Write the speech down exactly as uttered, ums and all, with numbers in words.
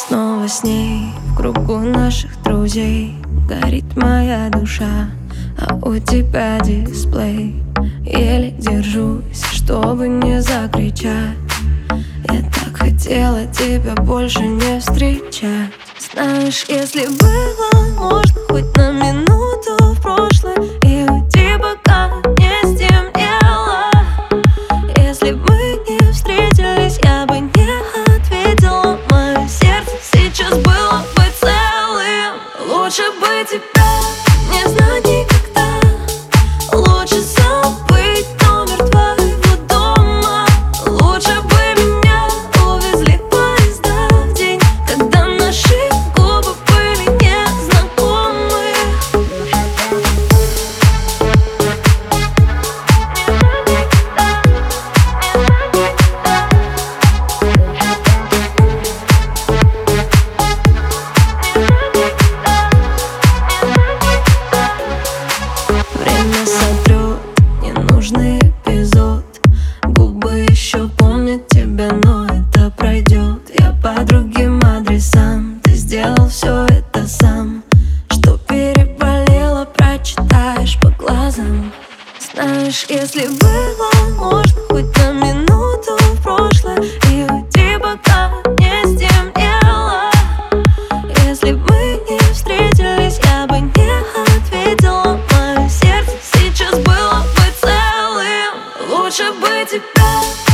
снова с ней в кругу наших друзей. Горит моя душа, а у тебя дисплей. Еле держусь, чтобы не закричать. Я так хотела тебя больше не встречать. Знаешь, если было можно хоть на минуту в прошлое и уйти, пока не стемнело. Если бы мы не встретились, я бы не ответила. Мое сердце сейчас было бы целым. Лучше бы тебя не знать никогда. Лучше забыть номер твоего дома. Лучше бы меня увезли поезда в день, когда наши губы были незнакомы. Время сотрет ненужный эпизод. Губы еще помнят тебя, но это пройдет. Я по другим адресам, ты сделал все это сам. Что переболело, прочитаешь по глазам. Знаешь, если было можно хоть на минуту в прошлое и уйти, пока не стемнело. Если бы мы не встретились, я бы не ответила. Мое сердце сейчас было бы целым. Лучше бы тебя